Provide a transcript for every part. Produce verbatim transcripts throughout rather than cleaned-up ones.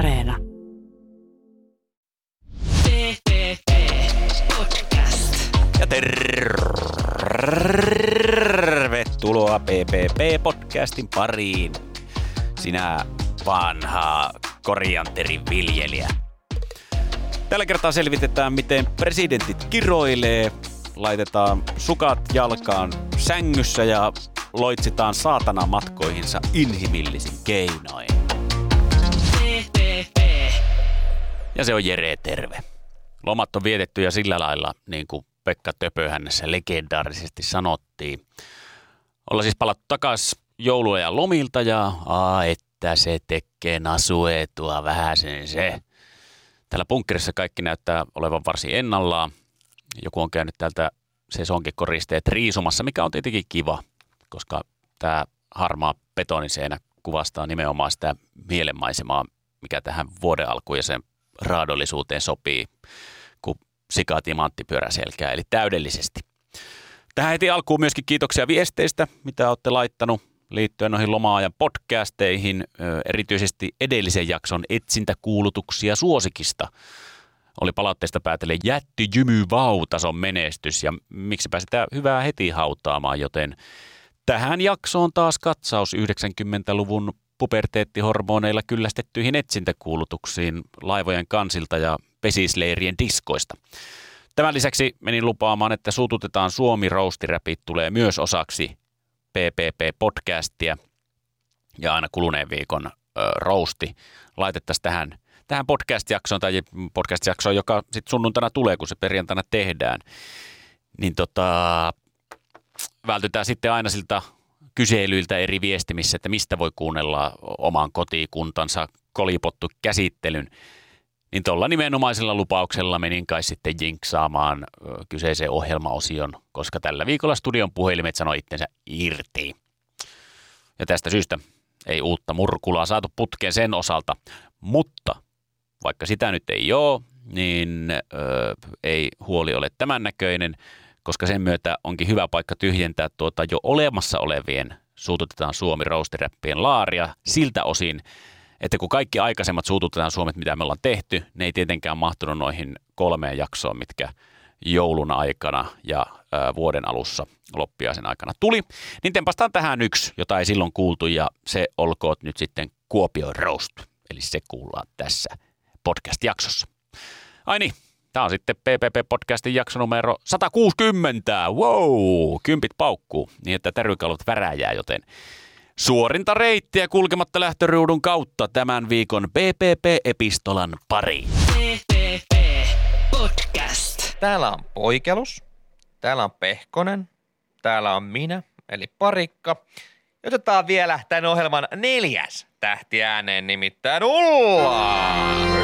Areena. P P P Podcast. Ja tervetuloa P P P Podcastin pariin. Sinä vanha korianterin viljelijä. Tällä kertaa selvitetään, miten presidentit kiroilee, laitetaan sukat jalkaan sängyssä ja loitsitaan saatana matkoihinsa inhimillisin keinoin. P P P. Ja se on Jere, terve. Lomat on vietetty ja sillä lailla, niin kuin Pekka Töpöhännässä legendaarisesti sanottiin. Ollaan siis palattu takaisin jouluajan lomilta ja aa, että se tekee nasuetua vähän sen se. Täällä bunkkerissa kaikki näyttää olevan varsin ennallaan. Joku on käynyt täältä sesonkikoristeet riisumassa, mikä on tietenkin kiva, koska tämä harmaa betoniseinä kuvastaa nimenomaan sitä mielenmaisemaa, mikä tähän vuoden alkuun ja sen raadollisuuteen sopii, kun sikatimantti pyöräselkää, eli täydellisesti. Tähän heti alkuun myöskin kiitoksia viesteistä, mitä olette laittanut liittyen noihin loma-ajan podcasteihin, erityisesti edellisen jakson etsintäkuulutuksia suosikista. Oli palautteesta päätellen jätti jymy vau-tason menestys ja miksipä sitä hyvää heti hautaamaan, joten tähän jaksoon taas katsaus yhdeksänkymmentäluvun puberteettihormoneilla kyllästettyihin etsintäkuulutuksiin laivojen kansilta ja pesisleirien diskoista. Tämän lisäksi menin lupaamaan, että suututetaan Suomi Roastiräpit tulee myös osaksi P P P-podcastia ja aina kuluneen viikon ö, roasti laitettaisiin tähän, tähän podcast-jaksoon tai podcast-jaksoon, joka sitten sunnuntaina tulee, kun se perjantaina tehdään. Niin tota, vältytään sitten aina siltä kyselyiltä eri viestimissä, että mistä voi kuunnella oman kotikuntansa kolipottu käsittelyn. Niin tuolla nimenomaisella lupauksella menin kai sitten jinksaamaan kyseisen ohjelmaosion, koska tällä viikolla studion puhelimet sanoi itsensä irti. Ja tästä syystä ei uutta murkulaa saatu putkeen sen osalta, mutta vaikka sitä nyt ei ole, niin ö, ei huoli ole tämän näköinen, koska sen myötä onkin hyvä paikka tyhjentää tuota jo olemassa olevien suututetaan Suomi Roastiräppien laaria siltä osin, että kun kaikki aikaisemmat suututetaan Suomet, mitä me ollaan tehty, ne ei tietenkään mahtunut noihin kolmeen jaksoon, mitkä joulun aikana ja ää, vuoden alussa loppiaisen aikana tuli. Niin tempastaan tähän yksi, jota ei silloin kuultu, ja se olkoot nyt sitten Kuopion Roast. Eli se kuullaan tässä podcast-jaksossa. Ai niin, tämä on sitten P P P-podcastin jakso numero sata kuusikymmentä. Wow, kympit paukkuu, niin että tärvykalut väräjää, joten suorinta reittiä kulkematta lähtöruudun kautta tämän viikon P P P-epistolan pariin. P P P Podcast. Täällä on Poikelus, täällä on Pehkonen, täällä on minä, eli Parikka. Otetaan vielä tämän ohjelman neljäs tähti ääneen, nimittäin Ulla.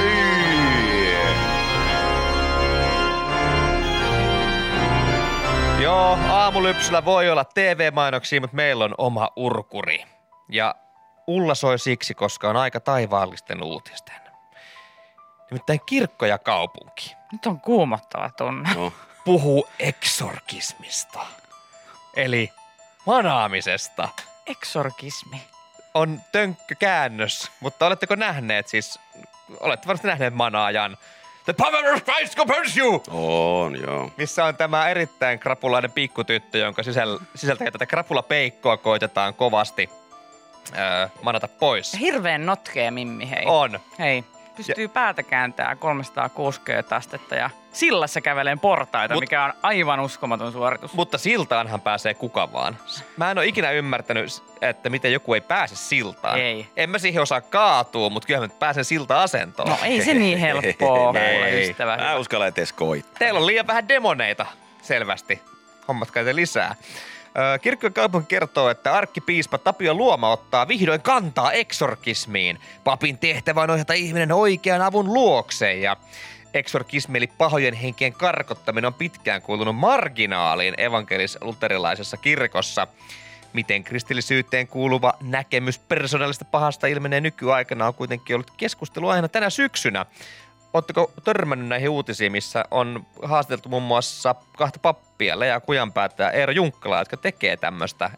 Joo, aamulypsyllä voi olla T V-mainoksia, mutta meillä on oma urkuri. Ja Ulla soi siksi, koska on aika taivaallisten uutisten. Nimittäin kirkko ja kaupunki Nyt on kuumottava tunne. No. puhuu eksorkismista. Eli manaamisesta. Eksorkismi. On tönkkökäännös, mutta oletteko nähneet siis, olette varmasti nähneet manaajan The Power of Christ compels you! On, joo. Missä on tämä erittäin krapulainen pikkutyttö, jonka sisäl, sisältä tätä krapulapeikkoa koitetaan kovasti öö, manata pois. Hirveen notkea mimmi, hei. On. Hei, pystyy ja päätä kääntää kolmesataakuusikymmentä astetta ja sillassa käveleen portaita, Mut, mikä on aivan uskomaton suoritus. Mutta siltaanhan pääsee kuka vaan. Mä en ole ikinä ymmärtänyt, että miten joku ei pääse siltaan. Ei. En mä siihen osaa kaatua, mutta kyllä mä pääsen silta-asentoon. No ei se niin helppoa, Ei. kuule ystävä. Mä uskalla edes koittaa. Teillä on liian vähän demoneita, selvästi. Hommatkaa te lisää. Ö, Kirkko ja kaupunki kertoo, että arkkipiispa Tapio Luoma ottaa vihdoin kantaa eksorkismiin. Papin tehtävä on ohjata ihminen oikean avun luokse ja eksorkismi eli pahojen henkien karkottaminen on pitkään kuulunut marginaaliin evankelis-luterilaisessa kirkossa. Miten kristillisyyteen kuuluva näkemys persoonallista pahasta ilmenee nykyaikana on kuitenkin ollut keskustelu aina tänä syksynä. Oletteko törmännyt näihin uutisiin, missä on haastateltu muun muassa kahta pappia, Lea Kujanpäätä ja Eero Junkkalaa, jotka tekee tämmöistä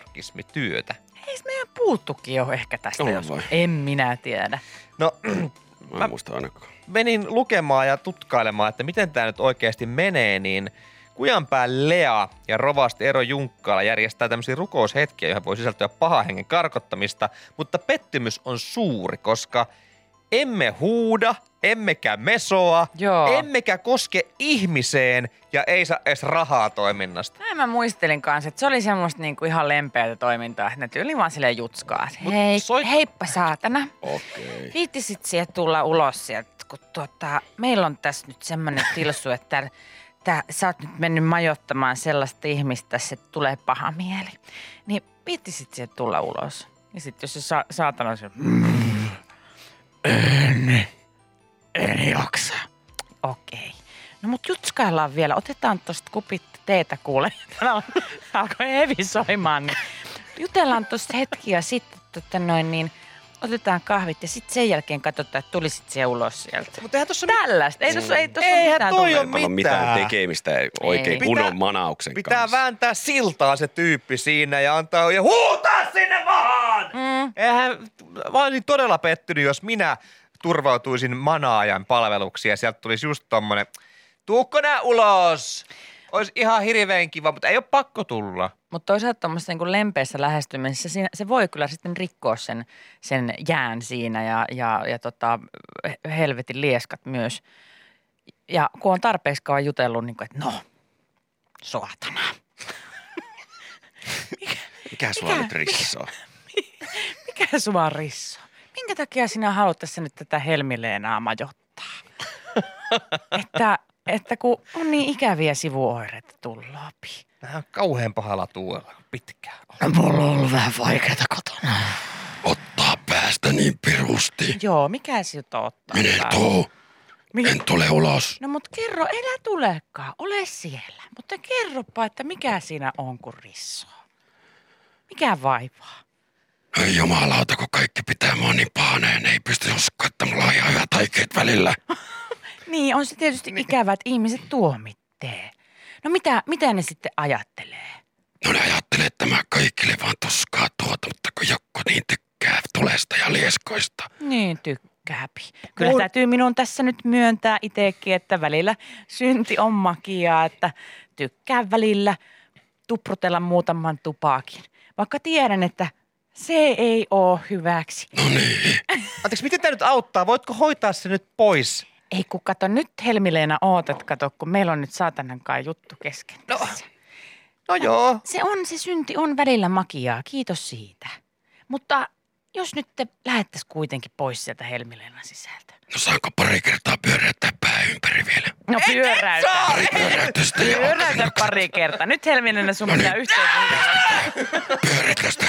eksorkismityötä? Ei meidän puuttukin jo ehkä tästä On jos. vai? En minä tiedä. No, Mä en Mä- muista ainakaan. menin lukemaan ja tutkailemaan, että miten tämä nyt oikeasti menee, niin Kujanpään Lea ja rovasti Eero Junkkaala järjestää tämmöisiä rukoushetkiä, joihin voi sisältyä pahan hengen karkottamista, mutta pettymys on suuri, koska emme huuda, emmekä mesoa, Joo. emmekä koske ihmiseen ja ei saa edes rahaa toiminnasta. Näin mä muistelin kanssa, että se oli semmoista niinku ihan lempeätä toimintaa, että ne tyyli vaan silleen jutskaa. että Mut Hei, soit- heippa saatana. Okei. Viittisit sieltä tulla ulos sieltä, kun tuota, meillä on tässä nyt semmoinen tilsu, että tää, tää, sä oot nyt mennyt majoittamaan sellaista ihmistä, että tulee paha mieli. Niin viittisit sieltä tulla ulos. Ja sitten jos se sa- saatana on se, mm, en, en jaksa. Okei. No mut jutskaillaan vielä. Otetaan tosta kupit teetä kuule. Täällä alkoi hevi soimaan. Niin jutellaan tosta hetki ja sitten tota noin niin otetaan kahvit ja sitten sen jälkeen katsotaan, että tulisit se ulos sieltä. Mutta eihän tossa Tällaista. Ei tossa, ei tossa Eihän mitään toi tule. on Ei ole mitään mitään. tekemistä oikein Ei. kunnon Pitää- manauksen Pitää kanssa. vääntää siltaa se tyyppi siinä ja antaa ja huutaa sinne maahan! Mm. Eihän, mä olisin todella pettynyt, jos minä turvautuisin manaajan palveluksiin ja sieltä tulisi just tommonen, tuukko nää ulos? Ois ihan hirveän kiva, mutta ei ole pakko tulla. Mutta toisaalta tuommoisessa niin lempeässä lähestymisessä siinä, se voi kyllä sitten rikkoa sen, sen jään siinä ja, ja, ja tota, helvetin lieskat myös. Ja kun on tarpeeksi kauan jutellut, niin kuin, että no, saatana. Mikä sua Mikä- nyt rissoo? Mikä sua risso? Minkä takia sinä haluat tässä nyt tätä Helmi-Leenaa majoittaa? että, että kun on niin ikäviä sivuoireita tullut läpi. Vähän on kauhean pahalla tuolla pitkään. Mulla on ollut vähän vaikeaa kotona. Ottaa päästä niin pirusti. Joo, mikä siltä ottaa? Mene päästä? tuu. Mi- En tule ulos. No mut kerro, elä tulekaan, ole siellä. Mutta kerropa, että mikä siinä on, kun rissoo. Mikä vaivaa? Ei jumalauta, kun kaikki pitää mua niin pahana ja ne ei pysty uskoa, että mulla on ihan hyvät aikeet välillä. Niin, on se tietysti ikävä, että ihmiset tuomittee. No mitä, mitä ne sitten ajattelee? No ne ajattelee, että mä kaikille vaan tuskaa tuota, mutta kun joku niin tykkää tulesta ja lieskoista. Niin tykkääpi. Kyllä Mun- täytyy minun tässä nyt myöntää itsekin, että välillä synti on makiaa, että tykkään välillä tuprutella muutaman tupaakin. Vaikka tiedän, että se ei ole hyväksi. No niin. Anteeksi, miten tämä nyt auttaa? Voitko hoitaa se nyt pois? Ei kun kato, nyt Helmi-Leena ootat, kato, kun meillä on nyt saatanankaan juttu kesken No. tässä. No joo. Se on, se synti on välillä makiaa, kiitos siitä. Mutta jos nyt te lähettäisiin kuitenkin pois sieltä Helmi-Leenan sisältä. No saanko pari kertaa pyöräyttää pää ympäri vielä? No pyöräytä. Pari pyöräytystä ja Pyöräytä pari kertaa. Nyt Helmi-Leena sun pitää yhteensä. pyöritystä.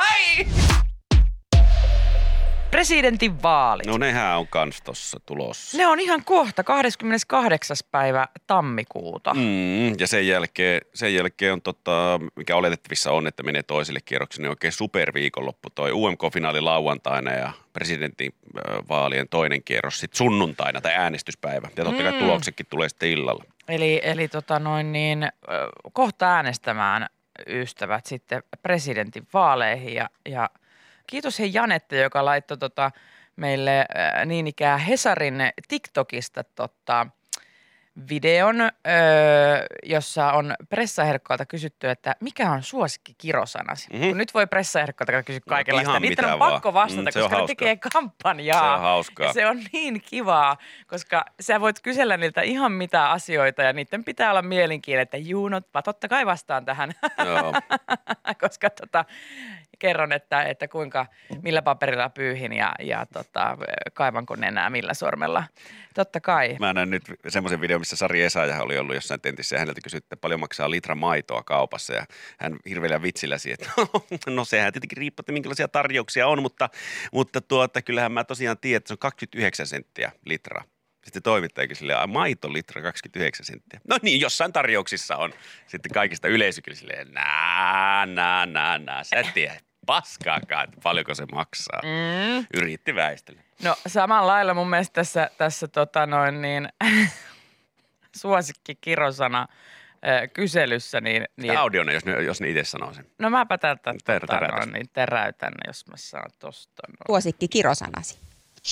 Presidentin vaalit. No nehän on kans tossa tulossa. Ne on ihan kohta, kahdeskymmeneskahdeksas päivä tammikuuta. Mm, ja sen jälkeen, sen jälkeen on, tota, mikä oletettavissa on, että menee toiselle kierrokselle, niin oikein superviikonloppu. Toi U M K-finaali lauantaina ja presidentin äh, vaalien toinen kierros sitten sunnuntaina tai äänestyspäivä. Ja totta kai Mm. tuloksetkin tulee sitten illalla. Eli, eli tota noin niin, ö, kohta äänestämään ystävät sitten presidentin vaaleihin ja, ja kiitos hei Janette, joka laittoi tota meille äh, niin ikään Hesarin TikTokista tota videon, öö, jossa on pressaehdokkailta kysytty, että mikä on suosikki kirosanasi. Mhm. Kun nyt voi pressaehdokkailta kysyä kaikenlaista. ihan Niitä on mitä pakko vaan. vastata, Mm, se on koska ne hauskaa. tekee kampanjaa. Se on hauskaa. Ja se on niin kivaa, koska sä voit kysellä niiltä ihan mitä asioita ja niiden pitää olla mielenkiintoinen, että juu, no totta kai vastaan tähän, Joo. koska tota, kerron, että, että kuinka, millä paperilla pyyhin ja, ja tota, kaivanko nenää millä sormella. Totta kai. Mä näin nyt semmoisen videon, missä Sari Essayah oli ollut jossain tentissä ja häneltä kysyttiin, että paljon maksaa litra maitoa kaupassa ja hän hirveellä vitsillä siihen, että no sehän tietenkin riippuu, että minkälaisia tarjouksia on, mutta, mutta tuota, kyllähän mä tosiaan tiedän, että se on kaksikymmentäyhdeksän senttiä litra. Sitten toimittajakin silleen, maito litra kaksikymmentäyhdeksän senttiä. No niin, jossain tarjouksissa on. Sitten kaikista yleisökin silleen, nää, nää, nää, nää. Sä et tiedä paskaakaan, että paljonko se maksaa. Mm. Yritti väistellä. No samalla lailla mun mielestä tässä, tässä tota noin niin, suosikki kirosana ö, kyselyssä, niin, niin Tämä audiona, jos ne, jos ne itse sanoo sen. no mäpä tätä Ter- tota, terätäs. noin, niin teräytän, jos mä saan tosta. No. Suosikki kirosanasi.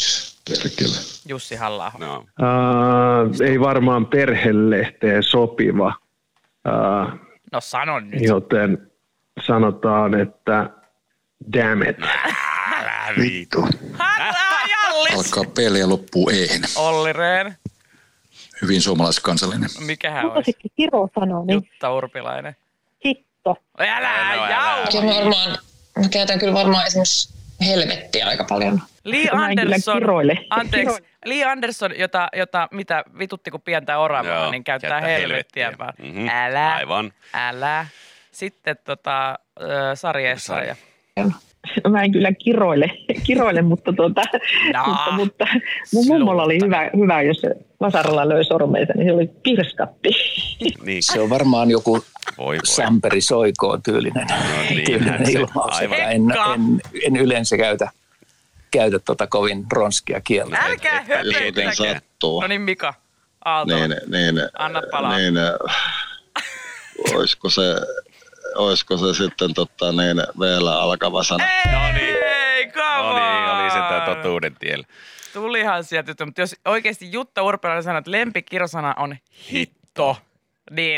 Perkele. Jussi Halla-aho. No. Uh, ei varmaan perhelehteen sopiva, uh, No sano nyt. joten sanotaan, että damn it. Älä vittu. Älä Jallis! Alkaa P ja loppuu E-hen. Olli Rehn. Hyvin suomalaiskansallinen. Mikähän Mutta olisi? sitten Kiro sanoo, niin Jutta Urpilainen. hitto. Älä No, älä. jau! Kyllä mä varmaan, mä käytän kyllä varmaan esimerkiksi helvettiä aika paljon. Lee Mä en kyllä Anderson, kiroile. anteeksi, Kiroile. Lee Anderson, jota, jota mitä vitutti kuin pientä oravaa, Joo, niin käyttää käyttää helvettiä. helvettiä. vaan. Mhm, Älä, aivan. älä. Sitten tota, äh, Sari Essayah. Mä en kyllä kiroile, kiroile mutta, tuota, No. mutta, mutta mun mummolla oli hyvä, hyvä, jos se vasaralla löi sormeensa, niin se oli pirskatti. Niin. Se on varmaan joku Voi voi. Samperi Soikoo tyylinen, niin, tyylinen se- ilmaus. aivan. En, en, en yleensä käytä, käytä tota kovin ronskia kieltä. Älkää et- et- höpöttäkö. miten sattuu. No niin Mika Aalto. Niin, niin, Anna palaa. niin, olisiko se, olisiko se sitten tota, niin, vielä alkava sana? No niin. Ei, come No niin, oli se tää on. totuuden tiellä. Tulihan sieltä juttu, mutta jos oikeasti Jutta Urpilainen sanoo, että lempikirosana on hitto, niin,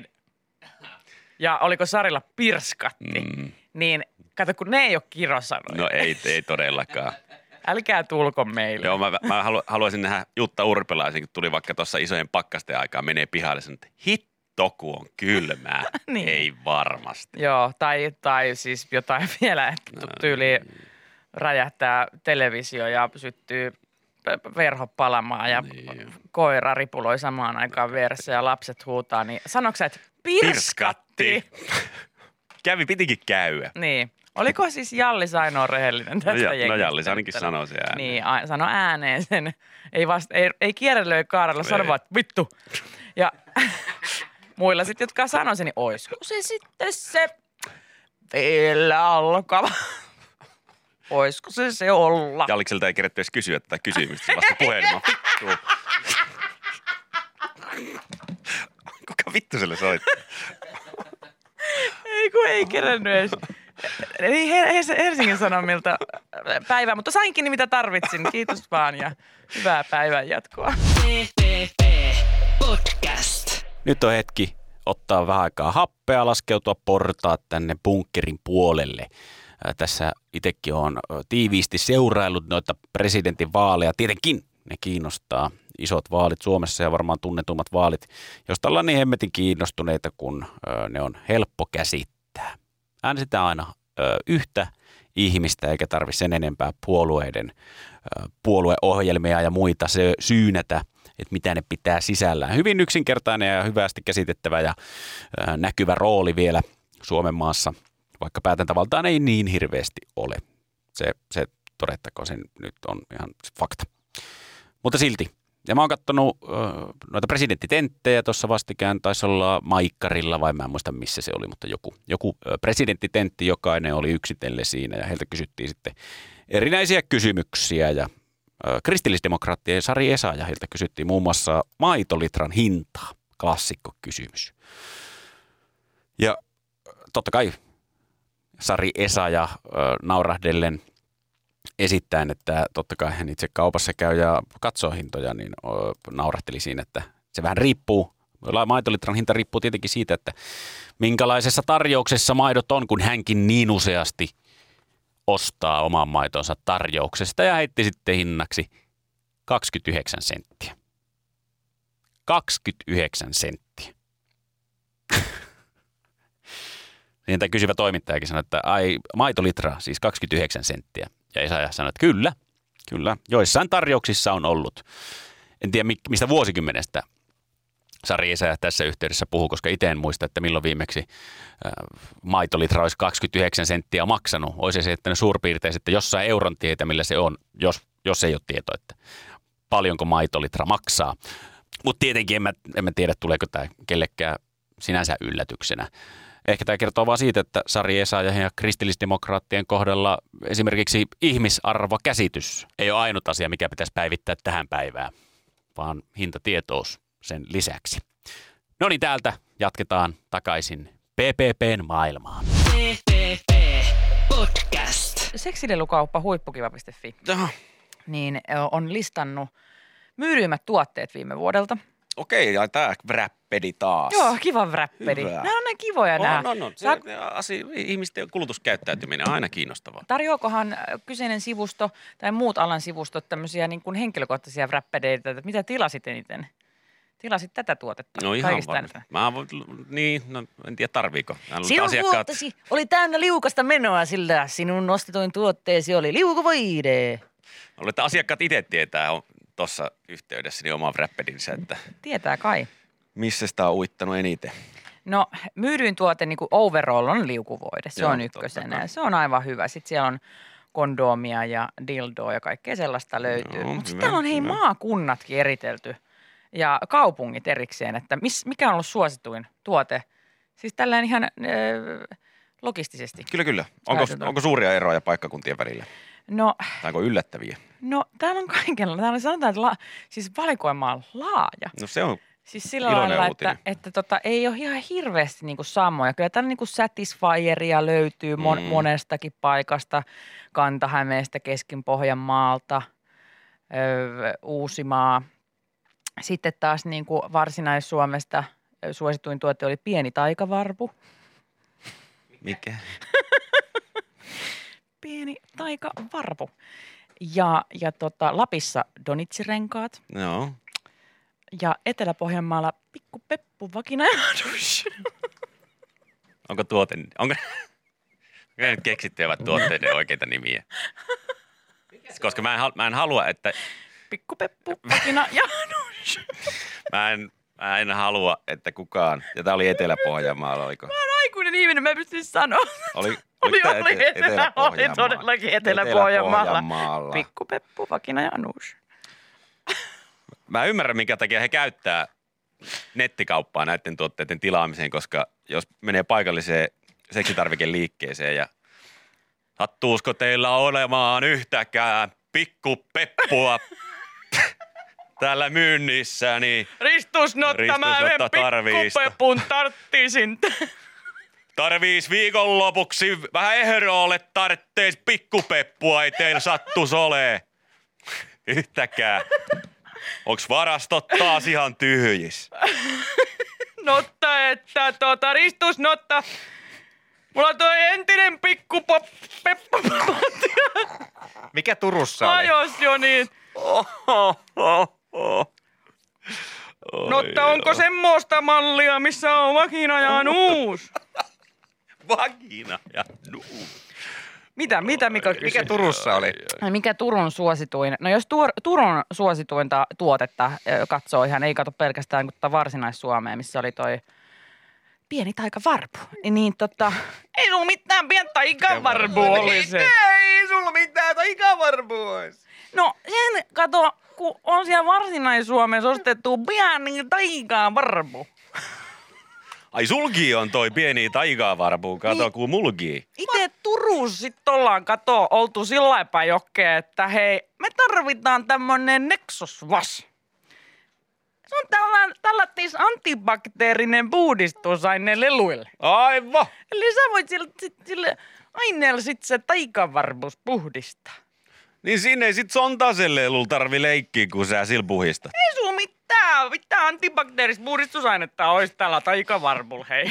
ja oliko Sarilla pirskatti, Mm. niin kato, kun ne ei ole kirosanoja. No ei, ei todellakaan. Älkää tulko meille. Joo, mä, mä halu, haluaisin nähdä Jutta Urpilaisen, kun tuli vaikka tuossa isojen pakkasten aikaa, menee pihalle sen, että hitto, kun on kylmää. Niin. Ei varmasti. Joo, tai, tai siis jotain vielä, että No, tyyli räjähtää televisio ja syttyy p- verho palamaan ja Niin. koira ripuloi samaan aikaan vieressä ja lapset huutaa, niin sanoiko sä, että pirskatti? Kävi, pitikin käydä. Niin. Oliko siis Jallis ainoa rehellinen tästä No, ja, no jengistä? Jallis ainakin Nyt sanoi se ääneen. Niin, a, sano ääneen sen. Ei, vasta, ei, ei kierrelöi kaarella, sano Ei. vaan, että vittu. Ja muilla sitten, jotka sanoi sen, niin oisko se sitten se vielä alkava? Oisko se se olla? Jallikselta ei keretty edes kysyä tätä kysymystä, se vasta puhelimaan. Vittu. Kuka vittu sille soittaa? Ei kun ei kerennyt edes. Eli Her- Helsingin Sanomilta päivää, mutta sainkin niin mitä tarvitsin. Kiitos vaan ja hyvää päivän jatkoa. P P P Podcast. Nyt on hetki ottaa vähän aikaa happea, laskeutua portaat tänne bunkkerin puolelle. Ää, Tässä itsekin on ö, tiiviisti seuraillut noita presidentin vaaleja. Tietenkin ne kiinnostaa. Isot vaalit Suomessa ja varmaan tunnetummat vaalit, josta ollaan niin hemmetin kiinnostuneita, kun ö, ne on helppo käsittää. Äänestetään aina ö, yhtä ihmistä eikä tarvitse sen enempää puolueiden ö, puolueohjelmia ja muita se syynätä, että mitä ne pitää sisällään. Hyvin yksinkertainen ja hyvästi käsitettävä ja ö, näkyvä rooli vielä Suomen maassa, vaikka päätäntävaltaan ei niin hirveästi ole. Se, se todettakoon, sen nyt on ihan fakta. Mutta silti. Ja mä oon kattonut ö, noita presidenttitenttejä tuossa vastikään, taisi olla Maikkarilla vai mä en muista missä se oli, mutta joku, joku ö, presidenttitentti, jokainen oli yksitellen siinä ja heiltä kysyttiin sitten erinäisiä kysymyksiä ja ö, kristillisdemokraattien Sari Essayahilta kysyttiin muun muassa maitolitran hintaa, klassikkokysymys. Ja totta kai Sari Essayah ö, naurahdellen esittäen, että totta kai hän itse kaupassa käy ja katsoo hintoja, niin o, naurahteli siinä, että se vähän riippuu. Maitolitran hinta riippuu tietenkin siitä, että minkälaisessa tarjouksessa maidot on, kun hänkin niin useasti ostaa oman maitonsa tarjouksesta ja heitti sitten hinnaksi kaksikymmentäyhdeksän senttiä. kaksikymmentäyhdeksän senttiä. Niin tämä kysyvä toimittajakin sanoi, että ai maitolitra, siis kaksikymmentäyhdeksän senttiä. Ja Essayah sanoi, että kyllä, kyllä, joissain tarjouksissa on ollut. En tiedä mistä vuosikymmenestä Sari Essayah tässä yhteydessä puhuu, koska itse en muista, että milloin viimeksi äh, maitolitra olisi kaksikymmentäyhdeksän senttiä maksanut. Olisi se, että ne suurpiirtein sitten jossain euron tietä, millä se on, jos, jos ei ole tietoa, että paljonko maitolitra maksaa. Mutta tietenkin en mä, en mä tiedä, tuleeko tämä kellekään sinänsä yllätyksenä. Ehkä tämä kertoo vaan siitä, että Sari Essayah ja kristillisdemokraattien kohdalla esimerkiksi ihmisarvokäsitys ei ole ainut asia, mikä pitäisi päivittää tähän päivään, vaan hintatietous sen lisäksi. No niin, täältä jatketaan takaisin P P P:n maailmaan. P P P Podcast. Seksilelukauppa huippukiva piste fi. Joo. niin on listannut myydyimmät tuotteet viime vuodelta. Okei, ja tää wrappedi taas. Joo, kiva wrappedi. Hyvä. Nämä on ne kivoja nämä. No, no, no. Se, asia, ihmisten kulutuskäyttäytyminen on aina kiinnostavaa. Tarjoakohan kyseinen sivusto tai muut alan sivustot tämmöisiä niin kuin henkilökohtaisia wrappedeitä, että mitä tilasit eniten? Tilasit tätä tuotetta? No ihan kaikista varmasti. Mä voin, niin, no en tiedä tarviiko. Sinun asiakkaat... tuottesi oli täynnä liukasta menoa, sillä sinun nostetoin tuotteesi oli liukuvoide. Olette asiakkaat itse tietää tuossa yhteydessä niin oman wrappedinsä, että Tietää kai. missä sitä on uittanut eniten? No myydyin tuote niin kuin overall on liukuvoide, se Joo, on ykkösenä. Se on aivan hyvä. Sitten siellä on kondoomia ja dildoa ja kaikkea sellaista löytyy. Joo, Mutta sitten hyvä, täällä on hei hyvä. maakunnatkin eritelty ja kaupungit erikseen, että mis, mikä on ollut suosituin tuote. Siis tällainen ihan äh, logistisesti. Kyllä, kyllä. Onko, Ajatellaan. onko suuria eroja paikkakuntien välillä? No, Tai onko yllättäviä? no täällä on kaikella. Täällä sanotaan, että la, siis valikoima on laaja. No se on Siis sillä iloinen lailla, että, uutinen. että tota, ei ole ihan hirveästi niinku samoja. Kyllä täällä niinku Satisfyeria löytyy mon, Mm. monestakin paikasta, Kanta-Hämeestä, Keski-Pohjanmaalta, öö, Uusimaa. Sitten taas niinku Varsinais-Suomesta ö, suosituin tuote oli pieni taikavarpu. mikä? Pieni taikavarpu. Ja, ja tota, Lapissa Donitsirenkaat Joo. ja Etelä-Pohjanmaalla Pikku Peppu Vakinaadus. Onko tuote, onko onko nyt keksittyvät tuotteiden oikeita nimiä? Koska mä en, hal- mä en halua, että Pikku Peppu Vakinaadus. mä en, mä en halua, että kukaan, ja tää oli Etelä-Pohjanmaalla, oliko? Aikuinen ihminen, mä en pysty sanoa. Oli, Oli, oliko tää oli, Ete- etelä, oli todellakin Etelä-Pohjanmaalla. Etelä-Pohjanmaalla. Pikku Peppu Vakinaadus. Mä ymmärrän, minkä takia he käyttää nettikauppaa näiden tuotteiden tilaamiseen, koska jos menee paikalliseen seksitarvikeliikkeeseen ja sattuusko teillä olemaan yhtäkään pikkupeppua täällä myynnissä, niin Ristusnotta, mä yhden Ristusnotta tarviista. pikkupepun tarttisin. tarviis viikonlopuksi vähän ehroolle tartteis pikkupeppua, ei teillä sattuis olee yhtäkään. Onks varastot taas ihan tyhjis? Notta, että tuota, ristusnotta. Mulla on toi entinen pikkupeppu. Mikä Turussa oli? Ajos jo niin. Notta, onko semmoista mallia, missä on vakina ja nuus? Vagina ja nuus. Mitä, mitä Mika kysyi? Mikä Turussa oli? Mikä Turun suosituin? No jos tuor, Turun suosituinta tuotetta ö, katsoo ihan, ei kato pelkästään kuin Varsinais-Suomea, missä oli toi pieni taikavarpu, niin tota, ei sulla mitään pientä taikavarpu oli se. Ei sulla mitään taikavarpu ois. No sen kato, kun on siellä Varsinais-Suomessa ostettu pieni taikavarpu. Ai sulki on toi pieni taikavarpu, kato Niin. kun mulkii. Itse Turussa sit ollaan kato oltu sillä päin jokkeen, että hei, me tarvitaan tämmönen Nexus Wash. Se on tällä, tällättis antibakteerinen puhdistusaine leluille. Aivan. Eli sä voit sille, sille aineella sit se taikavarpus puhdistaa. Niin sinne ei sit sontaselle lelulla tarvi leikkiä, kun sä sillä puhistat. Ei sulla mitään, mitään antibakteerista puhdistusainetta ois tällä taikavarpulla, hei.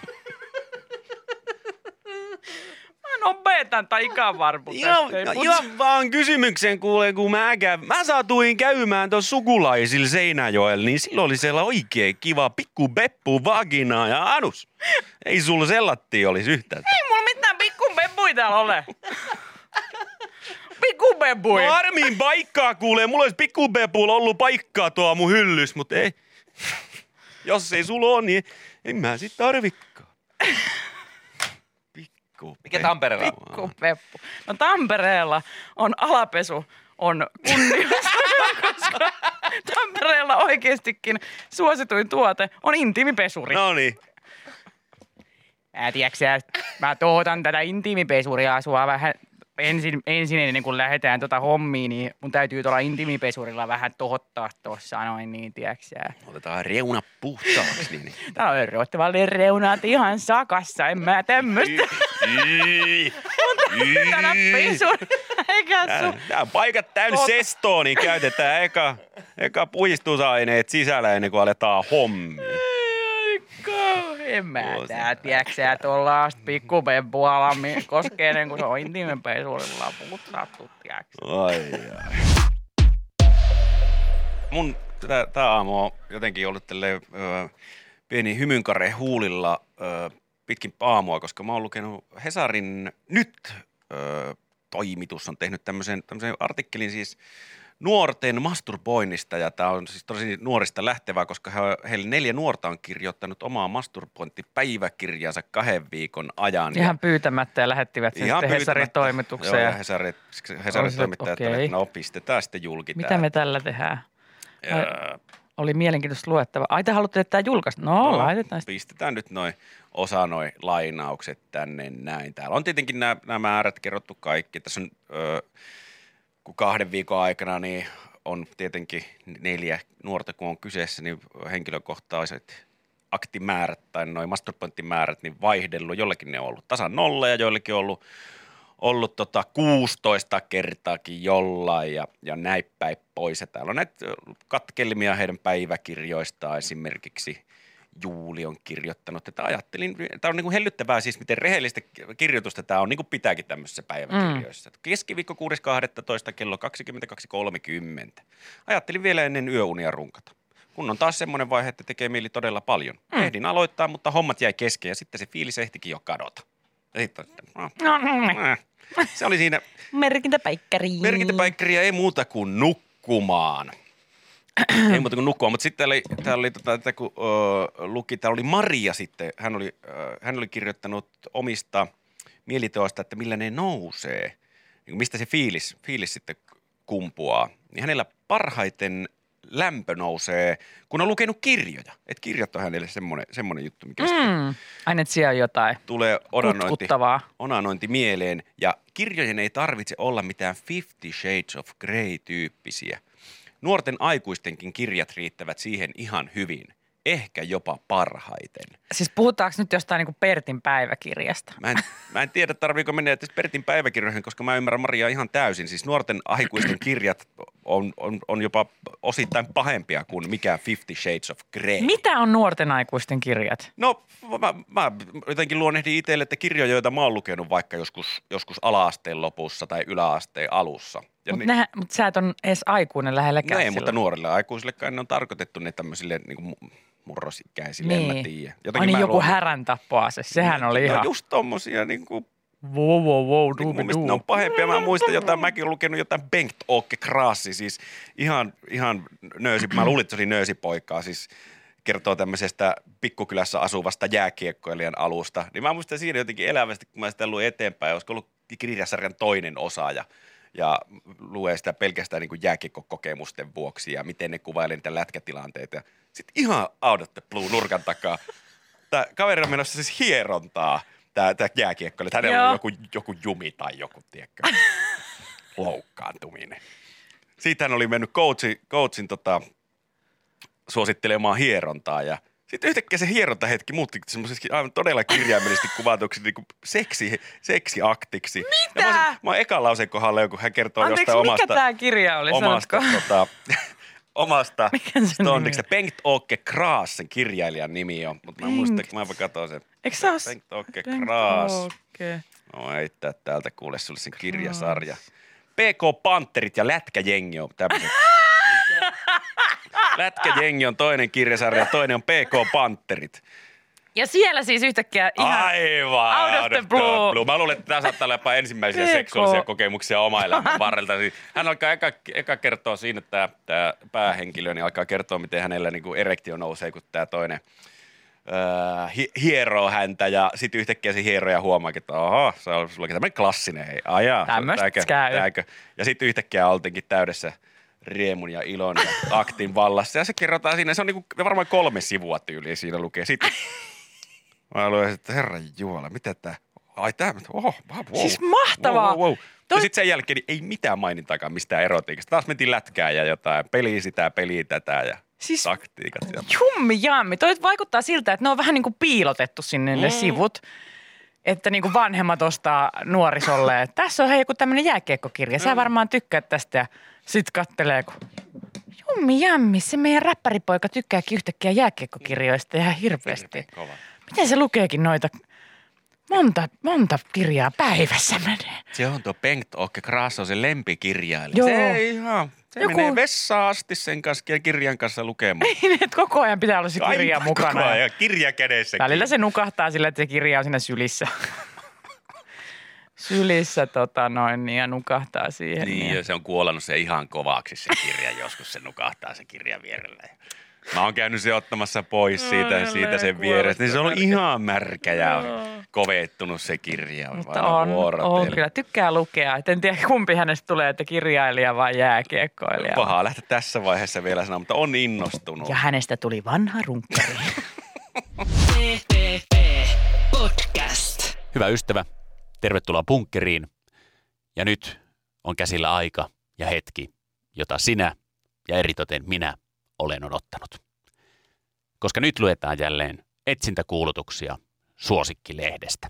Mä opetan taikavarpu Joo, tästä. ei no, mut- ihan vaan kysymyksen kuulee, kun mä, käyn. mä saatuin käymään tuossa sukulaisilla Seinäjoella, niin silloin oli siellä oikein kiva pikku beppu, vagina ja anus. Ei sulla sellattia olisi yhtään. Ei mulla mitään pikkupeppuja täällä ole. Pikkupeppuja. No harmiin paikkaa kuulee, mulla olisi pikkubepulla ollut paikkaa tuo mun hyllys, mutta ei. Jos ei sulla ole, niin en mä sit tarvikaan. Pikku. Mikä Tampereella on? Pikkupeppu. No Tampereella on alapesu, on kunniassa, koska Tampereella oikeastikin suosituin tuote on intiimipesuri. No niin. Mä tiedätkö, mä tuotan tätä intiimipesuria sua vähän ensin, ensin ennen kuin lähdetään tota hommiin, niin mun täytyy tuolla intiimipesurilla vähän tohottaa tuossa noin niin, tiedätkö. Otetaan reuna puhtaaksi. Niin. Täällä on rottavalle reunat ihan sakassa, en mä tämmöstä. Mutta tänä pesuri. Eikä sun. Nämä paikat täynnä sestoa, niin käytetään eka, eka puistusaineet sisällä ennen kuin aletaan hommia. En mä tää, tiedätkö sä, tuollaista pikkupempua alammin koskee ennen kuin se on intiimen pesuudella putsattu, tiedätkö. Ai ai. Mun tää, tää aamu on jotenkin ollut tälleen ö, pieni hymynkare huulilla ö, pitkin aamua, koska mä oon lukenut Hesarin nyt ö, toimitus on tehnyt tämmöisen, tämmöisen artikkelin siis nuorten masturboinnista, ja tämä on siis tosi nuorista lähtevää, koska he, heille neljä nuorta on kirjoittanut omaa masturbointipäiväkirjansa kahden viikon ajan. Ihan pyytämättä ja lähettivät sen sitten Hesarin toimitukseen. Joo, ja Hesarin, Hesarin toimittajat okay. että no pistetään sitten julki. Mitä tää. me tällä tehdään? Ja, oli mielenkiintoista luettava. Ai te haluatte, että tämä julkaista? No, no laitetaan sitä. Pistetään nyt noin osa noin lainaukset tänne näin. Täällä on tietenkin nämä, nämä määrät kerrottu kaikki. Tässä on, ö, kun kahden viikon aikana niin on tietenkin neljä nuorta, kun on kyseessä, niin henkilökohtaiset aktimäärät tai noin masturbointimäärät niin vaihdellut. Jollakin ne on ollut tasan nolla ja joillekin on ollut ollut tota kuusitoista kertaakin jollain ja, ja näin päin pois. Ja täällä on näitä katkelmia heidän päiväkirjoistaan esimerkiksi Juuli on kirjoittanut. Että ajattelin, tämä on niin kuin hellyttävää siis, miten rehellistä kirjoitusta tämä on, niin kuin pitääkin tämmöisissä päiväkirjoissa. Mm. Keskiviikko kuudes kahdestoista kello kaksikymmentäkaksi kolmekymmentä. Ajattelin vielä ennen yöunia runkata. Kun on taas semmoinen vaihe, että tekee mieli todella paljon. Mm. Ehdin aloittaa, mutta hommat jäi kesken ja sitten se fiilis ehtikin jo kadota. Ja sitten, no, no, no. Se oli siinä. Merkintäpäikkäriin. Merkintäpäikkäriä ei muuta kuin nukkumaan. Ei muuta kuin nukkumaan, mutta sitten täällä oli, täällä oli tota, että kun ö, luki, täällä oli Maria sitten, hän oli, ö, hän oli kirjoittanut omista mieliteoista, että millä ne nousee, niin mistä se fiilis, fiilis sitten kumpuaa. Niin hänellä parhaiten lämpö nousee, kun on lukenut kirjoja. Että kirjat on hänelle semmoinen, semmoinen juttu, mikä mm. Aina, että siellä on jotain tulee onanointi, onanointi mieleen. Ja kirjojen ei tarvitse olla mitään Fifty Shades of Grey-tyyppisiä. Nuorten aikuistenkin kirjat riittävät siihen ihan hyvin. Ehkä jopa parhaiten. Siis puhutaanko nyt jostain niin kuin Pertin päiväkirjasta? Mä en, mä en tiedä, tarviiko mennä edes Pertin päiväkirjoihin, koska mä ymmärrän Mariaa ihan täysin. Siis nuorten aikuisten kirjat on, on, on jopa osittain pahempia kuin mikään Fifty Shades of Grey. Mitä on nuorten aikuisten kirjat? No mä, mä jotenkin luonnehdin itselle, että kirjoja, joita mä oon lukenut vaikka joskus, joskus ala-asteen lopussa tai yläasteen alussa. Mutta niin, mut sä et on edes aikuinen lähelläkään. No ei, mutta nuorille aikuisillekaan ne on tarkoitettu ne tämmöisille niin kuin murrosikäisille, niin. En mä tiedä. Jotenkin Ai niin, joku härän tappoase, sehän no, oli ihan. No just tommosia niin kuin. Wow, wow, wow, niin mun mielestä ne on pahempia. Mä muistan jotain, mäkin olen lukenut jotain Bengt Åke Krassi, siis ihan, ihan nöysi, mä luulin, että se oli nöysipoikaa, siis kertoo tämmöisestä pikkukylässä asuvasta jääkiekkoilijan alusta. Niin mä muistan siinä jotenkin elävästi, kun mä sitä luin eteenpäin, olisiko ollut kirjasarjan toinen osa ja ja lue sitä pelkästään niin kuin jääkiekkokokemusten vuoksi ja miten ne kuvailee niitä lätkätilanteita. Sitten ihan out of the blue nurkan takaa. Tämä kaveri on menossa siis hierontaa, tämä, tämä jääkiekko. Hänellä on joku, joku jumi tai joku, tiedätkö, loukkaantuminen. Siitä hän oli mennyt coachin, coachin tota, suosittelemaan hierontaa ja sitten yhtäkkiä se hierontahetki muutti semmoiseksi aivan todella kirjaimellisesti kuvatuksi niin kuin seksi, seksiaktiksi. Mitä? Ja mä, olisin, mä oon ekan lauseen kohdalla joku, hän kertoo Anteeksi, jostain omasta. mikä tää kirja oli, omasta, tota, omasta stondiksi. Bengt Åke Kraas, sen kirjailijan nimi on. Mutta mä muistan, kun mä katsoin sen. Eikö sä ois? Bengt Åke Kraas. Okay. No heittää täältä kuule sulle sen kirjasarja. P K Panterit ja Lätkäjengi on tämmöiset. Lätkäjengi on toinen kirjasarja, toinen on P K Panterit. Ja siellä siis yhtäkkiä ihan aivan out of the blue. blue. Mä luulen, että tämä saattaa olla jopa ensimmäisiä seksuaalisia kokemuksia oma elämän varrelta. Hän alkaa eka, eka kertoa siinä, että tämä päähenkilö niin alkaa kertoa, miten hänellä niin kuin erektio nousee, kun tämä toinen öö, hieroo häntä. Ja sitten yhtäkkiä se hieroja huomaakin, että oho, se on sullakin tämmöinen klassinen. Hei, ajaa, tämmöistä käy. Ja sitten yhtäkkiä oltiinkin täydessä riemun ja ilon ja aktin vallassa. Ja se kerrotaan siinä, se on niinku varmaan kolme sivua tyyliä siinä lukee. Sitten mä luin, että herran juola, mitä tää, ai tää, oho, wow. Siis mahtavaa. Wow, wow, wow. Toi... Ja sitten sen jälkeen niin ei mitään mainintaakaan mistään erotiikasta. Taas mentiin lätkään ja jotain, peliä sitä, peliä tätä ja siis taktiikat. Ja... Jummi jammi, toi vaikuttaa siltä, että ne on vähän niin kuin piilotettu sinne mm. ne sivut. että niinku vanhemmat ostaa nuorisolle, että tässä on hei joku tämmöinen jääkiekkokirja. Sä varmaan tykkäät tästä ja sit kattelee, kun jummi jammi, se meidän räppäripoika tykkääkin yhtäkkiä jääkiekkokirjoista ihan hirveästi. Miten se lukeekin noita? Monta, monta kirjaa päivässä menee. Se on tuo Bengt Åke Kraasosen lempikirjailija. Joo. Se ihan, se Joku... menee vessaan asti sen kanssa kirjan kanssa lukemaan. Niin, että koko ajan pitää olla se kirja Aivan mukana. Koko ajan, kirja kädessä. Välillä se nukahtaa sillä, että se kirja on siinä sylissä. sylissä tota noin, ja nukahtaa siihen. Niin, ja se on kuolannut se ihan kovaksi se kirja. Joskus se nukahtaa se kirja vierellä. Mä oon käynyt se ottamassa pois siitä, no, siitä sen vierestä. Niin se on ihan märkä ja kovettunut se kirja. Mutta on, on kyllä. Tykkää lukea. Et en tiedä kumpi hänestä tulee, että kirjailija vai jääkiekkoilija. Pahaa lähteä tässä vaiheessa vielä sanoa, mutta on innostunut. Ja hänestä tuli vanha runkkari. P P P Podcast. Hyvä ystävä, tervetuloa bunkkeriin. Ja nyt on käsillä aika ja hetki, jota sinä ja eritoten minä olen odottanut. Koska nyt luetaan jälleen etsintäkuulutuksia Suosikkilehdestä.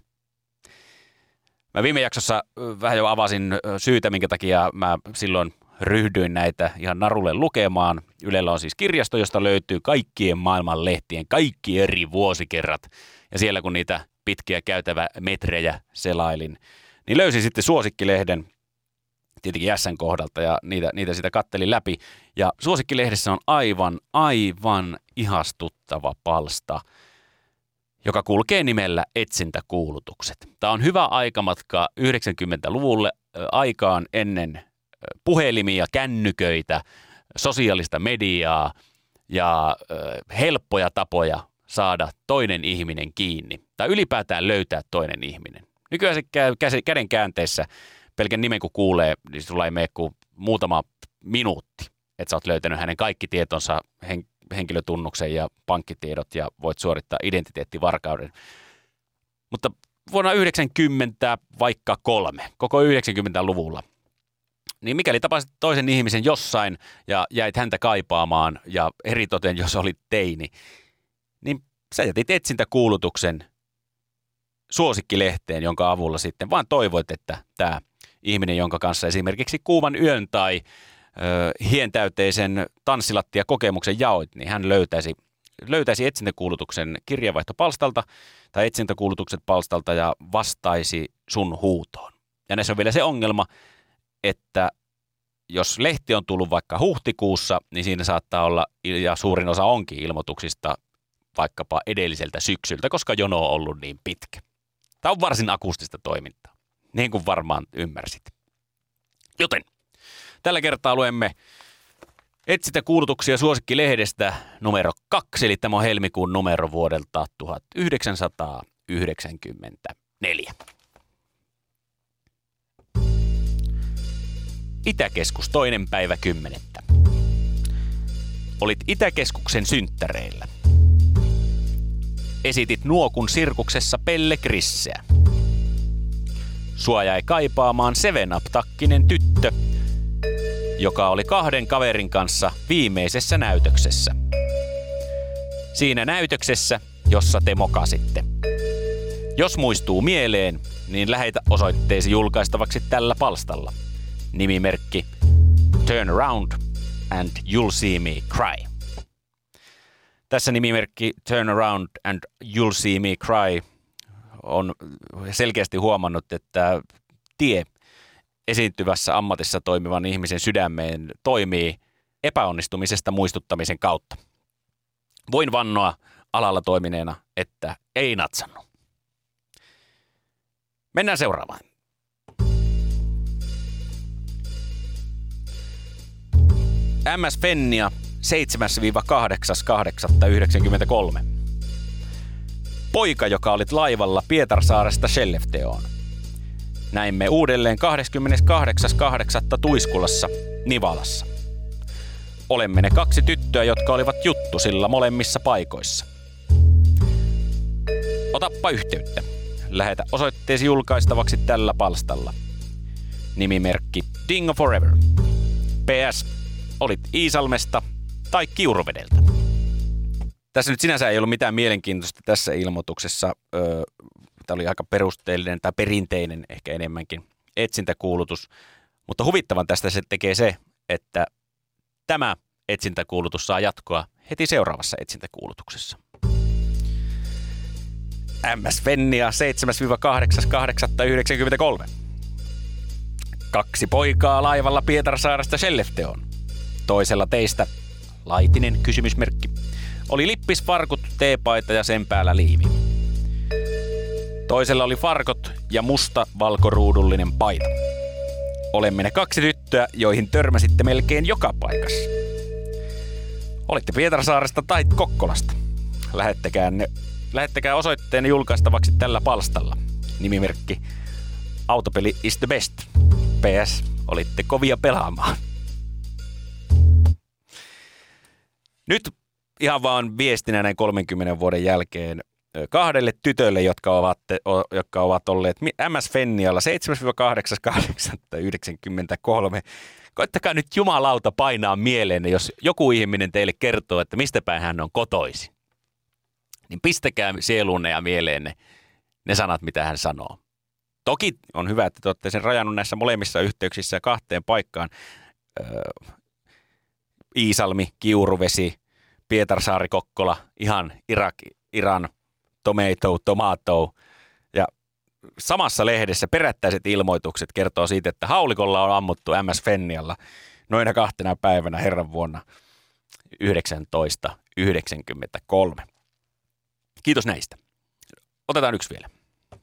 Mä viime jaksossa vähän jo avasin syytä, minkä takia mä silloin ryhdyin näitä ihan narulle lukemaan. Ylellä on siis kirjasto, josta löytyy kaikkien maailman lehtien kaikki eri vuosikerrat. Ja siellä kun niitä pitkiä käytävämetrejä selailin, niin löysin sitten Suosikkilehden tietenkin Jässän kohdalta ja niitä, niitä sitä kattelin läpi. Ja Suosikkilehdessä on aivan, aivan ihastuttava palsta, joka kulkee nimellä Etsintäkuulutukset. Tämä on hyvä aikamatka yhdeksänkymmentäluvulle aikaan ennen puhelimia, kännyköitä, sosiaalista mediaa ja helppoja tapoja saada toinen ihminen kiinni. Tai ylipäätään löytää toinen ihminen. Nykyään se käy käden käänteessä. Pelkän nimen kun kuulee, niin sulla ei mene kuin muutama minuutti, että sä oot löytänyt hänen kaikki tietonsa, hen, henkilötunnuksen ja pankkitiedot ja voit suorittaa identiteettivarkauden. Mutta vuonna yhdeksänkymmentä vaikka kolme, koko yhdeksänkymmentäluvulla, niin mikäli tapasit toisen ihmisen jossain ja jäit häntä kaipaamaan ja eritoten jos olit teini, niin sä jätit etsintäkuulutuksen Suosikkilehteen, jonka avulla sitten vaan toivoit, että tämä ihminen, jonka kanssa esimerkiksi kuuman yön tai ö, hientäyteisen tanssilattia-kokemuksen jaoit, niin hän löytäisi, löytäisi etsintäkuulutuksen kirjeenvaihtopalstalta tai etsintäkuulutukset palstalta ja vastaisi sun huutoon. Ja näissä on vielä se ongelma, että jos lehti on tullut vaikka huhtikuussa, niin siinä saattaa olla, ja suurin osa onkin ilmoituksista, vaikkapa edelliseltä syksyltä, koska jono on ollut niin pitkä. Tämä on varsin akustista toimintaa, niin kuin varmaan ymmärsit. Joten tällä kertaa luemme etsintäkuulutuksia Suosikkilehdestä numero kaksi, eli tämä on helmikuun numero vuodelta tuhatyhdeksänsataayhdeksänkymmentäneljä. Itäkeskus toinen päivä kymmenettä. Olit Itäkeskuksen synttäreillä. Esitit Nuokun sirkuksessa Pelle Grisseä. Sua jäi kaipaamaan Seven Up-takkinen tyttö, joka oli kahden kaverin kanssa viimeisessä näytöksessä. Siinä näytöksessä, jossa te mokasitte. Jos muistuu mieleen, niin lähetä osoitteesi julkaistavaksi tällä palstalla. Nimimerkki Turn Around and You'll See Me Cry. Tässä nimimerkki Turn Around and You'll See Me Cry on selkeästi huomannut, että tie esiintyvässä ammatissa toimivan ihmisen sydämeen toimii epäonnistumisesta muistuttamisen kautta. Voin vannoa alalla toimineena, että ei natsannut. Mennään seuraavaan. M S Fennia seitsemäs kahdeksas kahdeksatta yhdeksänkymmentäkolme. Poika, joka olit laivalla Pietarsaaresta Skellefteåon. Näimme uudelleen kahdeskymmeneskahdeksas kahdeksatta Tuiskulassa, Nivalassa. Olemme ne kaksi tyttöä, jotka olivat juttusilla molemmissa paikoissa. Otappa yhteyttä. Lähetä osoitteesi julkaistavaksi tällä palstalla. Nimimerkki Dingo Forever. P S. Olit Iisalmesta tai Kiuruvedeltä. Tässä nyt sinänsä ei ollut mitään mielenkiintoista tässä ilmoituksessa. Öö, että oli aika perusteellinen tai perinteinen ehkä enemmänkin etsintäkuulutus. Mutta huvittavan tästä se tekee se, että tämä etsintäkuulutus saa jatkoa heti seuraavassa etsintäkuulutuksessa. M S Fennia seitsemäs kahdeksas kahdeksatta yhdeksänkymmentäkolme. Kaksi poikaa laivalla Pietarsaaresta Skellefteån. Toisella teistä, Laitinen kysymysmerkki, oli lippisfarkut, teepaita ja sen päällä liivi. Toisella oli farkot ja musta valkoruudullinen paita. Olemme ne kaksi tyttöä, joihin törmäsitte melkein joka paikassa. Olitte Pietarsaaresta tai Kokkolasta. Lähettäkää, ne, lähettäkää osoitteenne julkaistavaksi tällä palstalla. Nimimerkki Autopeli is the best. P S. Olitte kovia pelaamaan. Nyt ihan vaan viestinä näin kolmenkymmenen vuoden jälkeen kahdelle tytölle, jotka ovat, jotka ovat olleet M S Fennialla seitsemäs kahdeksas kahdeksatta yhdeksänkymmentäkolme. Koittakaa nyt jumalauta painaa mieleenne, jos joku ihminen teille kertoo, että mistä päin hän on kotoisin. Niin pistäkää sieluunne ja mieleenne ne sanat, mitä hän sanoo. Toki on hyvä, että te olette sen rajannut näissä molemmissa yhteyksissä kahteen paikkaan. Öö, Iisalmi, Kiuruvesi, Pietarsaari, Kokkola, ihan Irak, Iran, tomato, tomato. Ja samassa lehdessä perättäiset ilmoitukset kertoo siitä, että haulikolla on ammuttu M S Fennialla noina kahtena päivänä herran vuonna yhdeksäntoista yhdeksänkymmentäkolme. Kiitos näistä. Otetaan yksi vielä.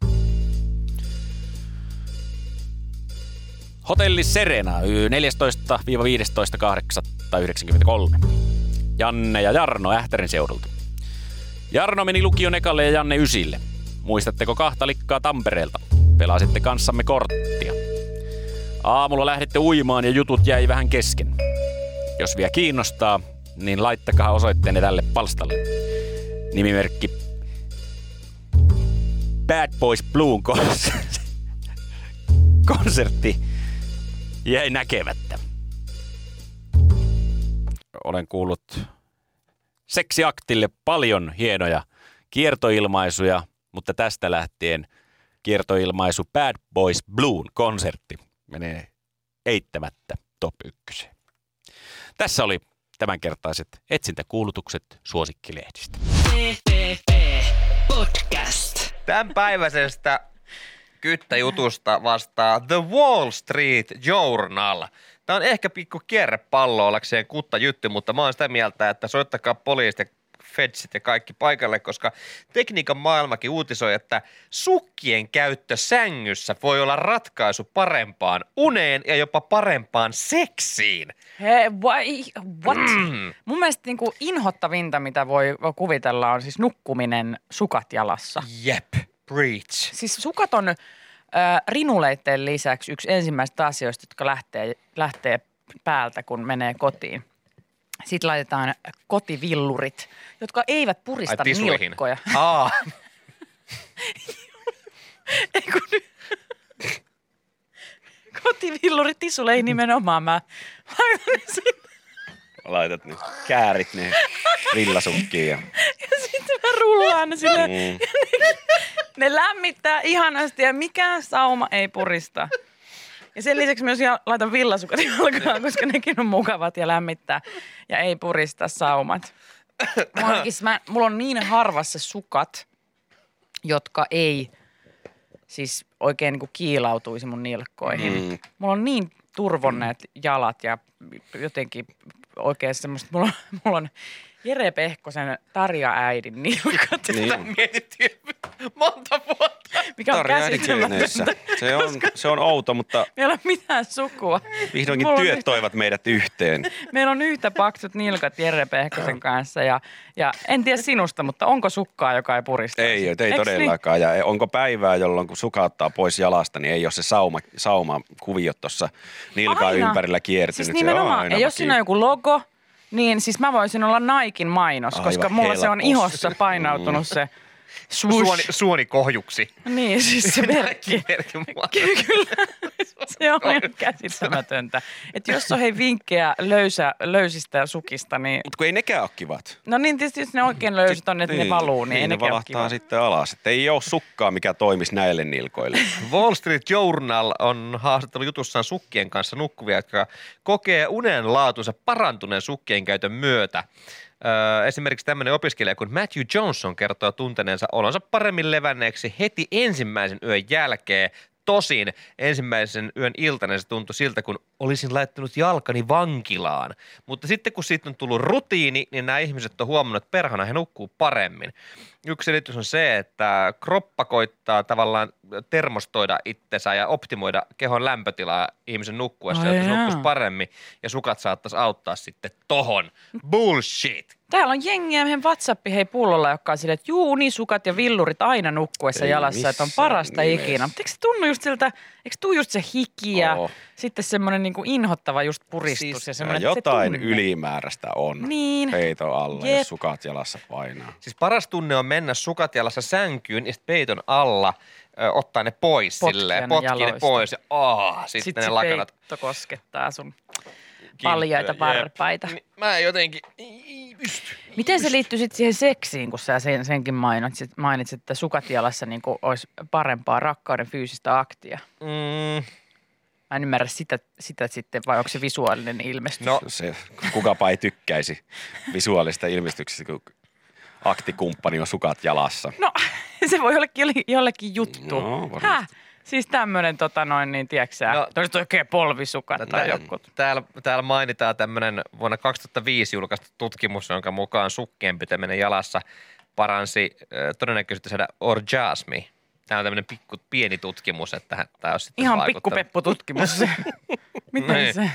Hotelli Serena neljästoista viidestoista kahdeksatta yhdeksänkymmentäkolme. Janne ja Jarno Ähtärin seudulta. Jarno meni lukion ekalle ja Janne ysille. Muistatteko kahta likkaa Tampereelta? Pelasitte kanssamme korttia. Aamulla lähditte uimaan ja jutut jäi vähän kesken. Jos vielä kiinnostaa, niin laittakaa osoitteenne tälle palstalle. Nimimerkki Bad Boys Blues konsertti jäi näkemättä. Olen kuullut seksiaktille paljon hienoja kiertoilmaisuja, mutta tästä lähtien kiertoilmaisu Bad Boys Blues konsertti menee eittämättä top ykköseen. Tässä oli tämänkertaiset etsintäkuulutukset suosikkilehdistä. P P P Podcast. Tämänpäiväisestä kyttäjutusta vastaa The Wall Street Journal. Tämä on ehkä pikku kierrepallo ollakseen kuttajuttu, mutta mä oon sitä mieltä, että soittakaa poliisit ja fedsit ja kaikki paikalle, koska tekniikan maailmakin uutisoi, että sukkien käyttö sängyssä voi olla ratkaisu parempaan uneen ja jopa parempaan seksiin. Hei, what? Mm. Mun mielestä niin kuin inhottavinta, mitä voi kuvitella, on siis nukkuminen sukat jalassa. Jep, preach. Siis sukat on äh, rinuleiden lisäksi yksi ensimmäistä asioista, jotka lähtee, lähtee päältä, kun menee kotiin. Sitten laitetaan kotivillurit, jotka eivät purista Ai, nilkkoja. Aa. Ei kun nyt. Kotivillurit tisulle ei nimenomaan. Mä laitan ne sinne. Laitat ne, käärit ne villasukkiin. Ja, ja sitten mä rullaan ne silleen. Mm. Ne, ne lämmittää ihanasti ja mikään sauma ei purista. Ja sen lisäksi myös laitan villasukat jalkaan, koska nekin on mukavat ja lämmittää ja ei purista saumat. Mulla, mä, mulla on niin harvassa sukat, jotka ei siis oikein niin kuin kiilautuisi mun nilkkoihin. Mm. Mulla on niin turvonneet jalat ja jotenkin oikein semmoista, mulla, mulla on Jere Pehkosen Tarja-äidin nilkat. Niin. Sitä mietittiin monta vuotta. Mikä on käsittämätöntä. Se on, se on outo, mutta meillä ei ole mitään sukua. Vihdoinkin Mulla työt yhtä, toivat meidät yhteen. Meillä on yhtä paksut nilkat Jere Pehkosen kanssa ja, ja en tiedä sinusta, mutta onko sukkaa, joka ei purista? Ei, ei todellakaan. Niin? Ja onko päivää, jolloin kun sukauttaa pois jalasta, niin ei ole se sauma, sauma kuviot tuossa nilkan aina ympärillä kiertynyt. Siis nimenomaan. Ja jos siinä on joku logo, niin siis mä voisin olla Naikin mainos, aivan koska mulla helposti. se on ihossa painautunut se Suoni, suonikohjuksi. Niin, siis se merkki. Kyllä, se on ihan käsittämätöntä. Että jos on hei vinkkejä löysä, löysistä sukista, niin... Mutta kun ei nekään ole kivat. No niin, tietysti jos ne oikein löysit on, että niin, ne valuu, niin, niin ei ne nekään ole valahtaa kiva. sitten alas. Että ei ole sukkaa, mikä toimisi näille nilkoille. Wall Street Journal on haastattelut jutussaan sukkien kanssa nukkuvia, jotka kokee unen laatunsa parantuneen sukkien käytön myötä. Öö, esimerkiksi tämmöinen opiskelija kuin Matthew Johnson kertoo tunteneensa olonsa paremmin levänneeksi heti ensimmäisen yön jälkeen. Tosin ensimmäisen yön iltana se tuntui siltä, kun olisin laittanut jalkani vankilaan. Mutta sitten kun siitä on tullut rutiini, niin nämä ihmiset on huomannut, että perhana he nukkuu paremmin. Yksi selitys on se, että kroppa koittaa tavallaan termostoida itsensä ja optimoida kehon lämpötilaa ihmisen nukkuessa, Ai jotta se jaa. nukkuisi paremmin. Ja sukat saattaisi auttaa sitten tohon. Bullshit! Täällä on jengiä meidän WhatsAppi hei pullolla, joka on silleen, että juu, niin sukat ja villurit aina nukkuessa Ei jalassa, että on missään parasta nimessä. ikinä. Mutta eikö se tunnu just siltä, eikö tuu just se hiki ja Oo. sitten semmoinen niinku inhottava just puristus Siis ja Ja semmoinen, jotain että se tunne. ylimääräistä on. Niin. Peiton alla Jep. ja sukat jalassa painaa. Siis paras tunne on mennä sukat jalassa sänkyyn ja sitten peiton alla ö, ottaa ne pois Potkia silleen, ne potkia ne jaloista. pois ja aah, sitten Sitten ne se lakanat. peitto koskettaa sun kiinnittää. paljaita Jep. varpaita. Niin mä en jotenkin ei pysty. Miten se liittyy sitten siihen seksiin, kun sä sen, senkin mainitsit, mainitsit, että sukat jalassa niin olisi parempaa rakkauden fyysistä aktia? Mm, Mä en ymmärrä sitä, sitä sitten, vai onko se visuaalinen ilmestys? no, Se, kukapa ei tykkäisi visuaalista ilmestyksestä, kun aktikumppani on sukat jalassa. No, se voi jollekin, jollekin juttu. No, varmasti. Häh? Siis tämmöinen, tota noin, niin tiedätkö sä, No. no, toiset oikein polvisukat no, tai tää- joku. täällä, täällä mainitaan tämmöinen vuonna kaksituhattaviisi julkaistu tutkimus, jonka mukaan sukkien pitäminen jalassa paransi ö, todennäköisyyttä saada orgasmi. Tämä on tämmöinen pikku, pieni tutkimus, että tämä on sitten Ihan vaikuttanut. pikkupeppututkimus se. Miten Niin. se?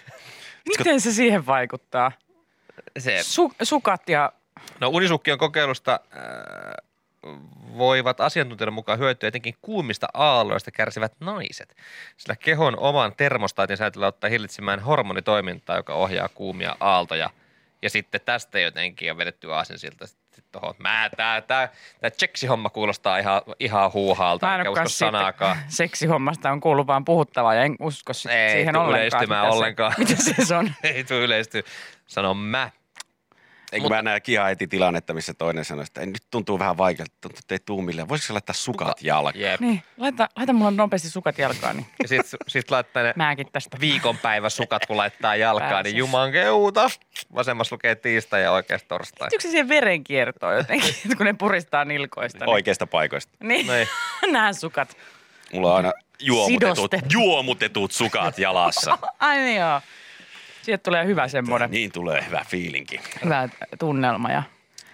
Miten se siihen vaikuttaa? Se, Su, sukat ja... no unisukkion kokeilusta äh, voivat asiantuntijoiden mukaan hyötyä etenkin kuumista aalloista kärsivät naiset, sillä kehon oman termostaatin säätelyllä ottaa hillitsemään hormonitoimintaa, joka ohjaa kuumia aaltoja. Ja sitten tästä jotenkin on vedetty aasinsilta sitten tuohon. Mä, tää, tää, tää tseksihomma kuulostaa ihan, ihan huuhaalta, Mä en enkä ole usko kanssa siitä sanaakaan. seksihommasta on kuullut vaan puhuttavaa ja en usko sit Ei siihen tuu ollenkaan. yleistymään mitä se- ollenkaan. Mitä se, se on? Ei tule yleistyä. Sano mä. Eikö Mutta- mä näe kiha heti tilannetta, missä toinen sanoo, että "Ei, nyt tuntuu vähän vaikealta, tuntuu, että ei tuu millään. Voisiko se laittaa sukat jalkaan? Jep. Niin, laita, laita mulla nopeasti sukat jalkaan, niin Ja sit, sit laittaa ne mäkin tästä. viikonpäivä sukat, kun laittaa jalkaan, Pääsee. niin jumankeuta. Vasemmassa lukee tiistai ja oikeassa torstai. Liittyykö se siihen verenkiertoon jotenkin, kun ne puristaa nilkoista? Niin, Oikeista paikoista. niin. Niin. nämä sukat. Mulla on aina juomutetut, Sidostettu. juomutetut sukat jalassa. Ai niin joo. Sieltä tulee hyvä semmoinen, Niin tulee hyvä fiilinki. hyvä tunnelma ja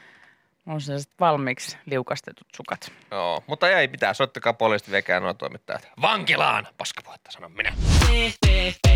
on sellaiset valmiiksi liukastetut sukat. Joo, mutta ei mitään. Soittakaa poliisit, viekää nuo toimittajat. Vankilaan! Paskapuhetta, sanon minä. P P P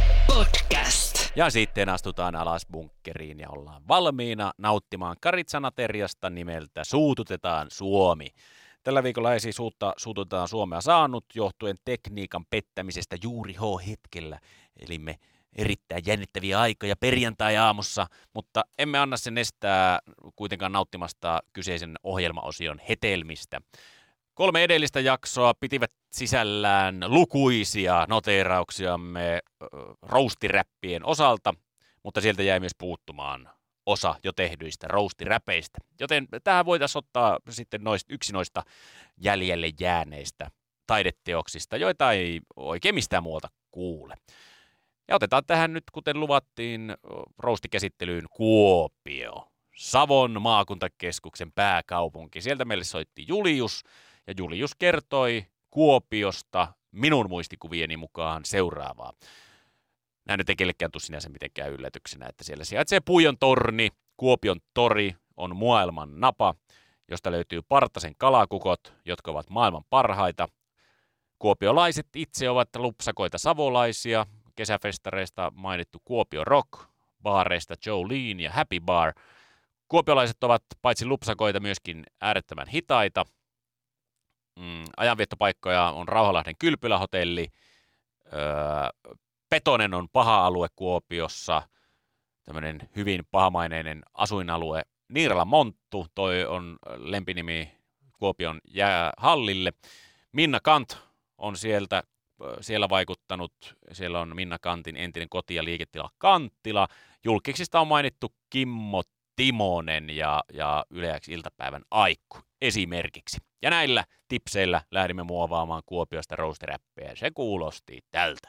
Podcast. Ja sitten astutaan alas bunkkeriin ja ollaan valmiina nauttimaan karitsanateriasta nimeltä Suututetaan Suomi. Tällä viikolla ei siis uutta Suututetaan Suomea saanut johtuen tekniikan pettämisestä juuri H-hetkellä. Eli me erittäin jännittäviä aikoja perjantai-aamussa, mutta emme anna sen estää kuitenkaan nauttimasta kyseisen ohjelmaosion hetelmistä. Kolme edellistä jaksoa pitivät sisällään lukuisia noteerauksiamme ö, roastiräppien osalta, mutta sieltä jäi myös puuttumaan osa jo tehdyistä roastiräpeistä. Joten tähän voitaisiin ottaa sitten noista, yksi noista jäljelle jääneistä taideteoksista, joita ei oikein mistään muualta kuule. Ja otetaan tähän nyt, kuten luvattiin, roastikäsittelyyn Kuopio, Savon maakuntakeskuksen pääkaupunki. Sieltä meille soitti Julius, ja Julius kertoi Kuopiosta minun muistikuvieni mukaan seuraavaa. Näin nyt ei kellekään tule sinänsä mitenkään yllätyksenä, että siellä sijaitsee Puijon torni. Kuopion tori on maailman napa, josta löytyy Partasen kalakukot, jotka ovat maailman parhaita. Kuopiolaiset itse ovat lupsakoita savolaisia. Kesäfestareista mainittu Kuopio Rock, baareista Jolene ja Happy Bar. Kuopiolaiset ovat paitsi lupsakoita myöskin äärettömän hitaita. Mm, ajanviettopaikkoja on Rauhalahden kylpylähotelli. Öö, Petonen on paha alue Kuopiossa. Tämmöinen hyvin pahamaineinen asuinalue. Niiralan Monttu, toi on lempinimi Kuopion jäähallille. Minna Kant on sieltä, siellä vaikuttanut. Siellä on Minna Kantin entinen koti- ja liiketila Kanttila. Julkiksista on mainittu Kimmo Timonen ja, ja Yle X iltapäivän Aikku esimerkiksi. Ja näillä tipseillä lähdimme muovaamaan Kuopiosta roasteräppiä. Se kuulosti tältä.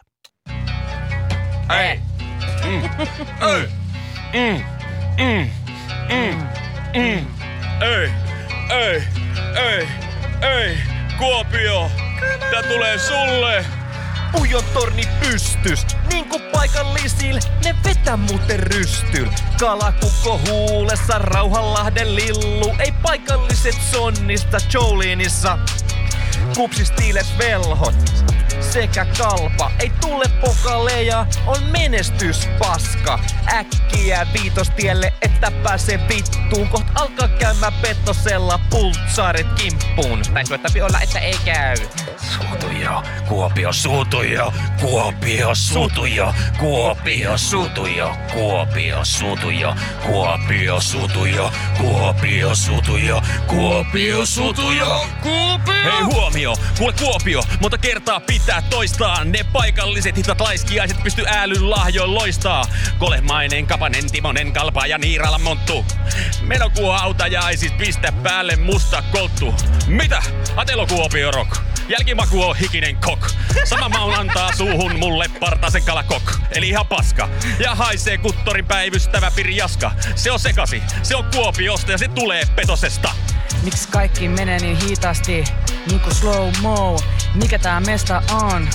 Ei! Mm. Ei! Mm. Mm. Mm. Mm. Ei! Ei! Ei! Ei! Kuopio! Tää tulee sulle! Pujon torni pystys, niinku paikallisil, ne vetä muuten rystyl. Kalakukko huulessa, Rauhanlahden lillu, ei paikalliset sonnista Jolinissa. Kupsistiiles velhot sekä kalpa, ei tule pokaleja, on menestys paska. Äkkiä viitostielle, että pääse vittuun, koht alkaa käymään Pettosella pultsaaret kimppuun. Tai suettapi olla, että ei käy. Suutu jo, Kuopio suutu jo, Kuopio suutu jo, Kuopio suutu jo, Kuopio suutu jo, Kuopio suutu jo, Kuopio suutu jo, Kuopio suutu jo, Kuopio. Hei huomio, kuule Kuopio, monta kertaa pitää toistaa. Ne paikalliset hitat laiskiaiset pysty äälyn lahjoin loistaa. Kolehmainen, Kapanen, Timonen, Kalpa ja Niirala monttu. Menokuo autajaisis, pistä päälle musta kolttu. Mitä? Atelo Kuopio rock. Jälkimaku on hikinen kok. Sama maun antaa suuhun mulle partasen kalakok. Eli ihan paska. Ja haisee kuttorin päivystävä Pirjaska. Se on sekasi, se on Kuopiosta ja se tulee Petosesta. Miksi kaikki menee niin hitaasti, niinku slow mo? Mikä tää mesta on?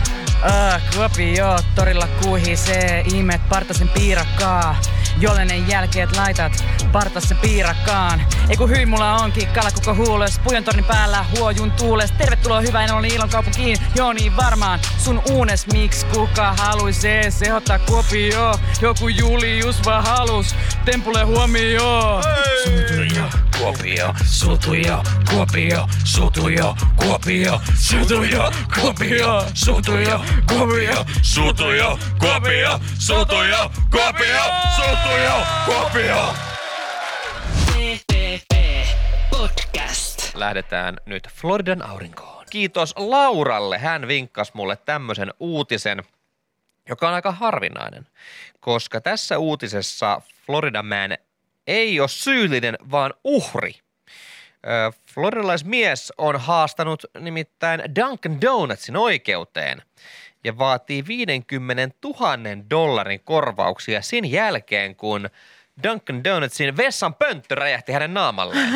Ah, Kuopio, torilla kuuhisee, ihmeet Partasen piirakkaa. Jollenen jälkeet laitat Partasen piirakkaan. Ei kun hyi mulla onkin kalakukko huules, Pujon tornin päällä huojun tuules. Tervetuloa hyvä, en ole ilon kaupunkiin, joo niin varmaan. Sun uunes miksi kuka haluisee sehottaa Kuopio? Joku Julius vaan halus, tempule huomio. Suutujo, Kuopio, suutujo, Kuopio, suutujo, Kuopio, suutujo, Kuopio, suutujo, Kuopio, suutujo, Kuopio, suutujo, Kuopio, suutujo, Kuopio. Podcast. Lähdetään nyt Floridan aurinkoon. Kiitos Lauralle. Hän vinkkasi mulle tämmöisen uutisen, joka on aika harvinainen, koska tässä uutisessa Floridan Man ei ole syyllinen, vaan uhri. Floridalaismies on haastanut nimittäin Dunkin' Donutsin oikeuteen ja vaatii viisikymmentätuhatta dollarin korvauksia sen jälkeen, kun Dunkin' Donutsin vessan pönttö räjähti hänen naamalleen.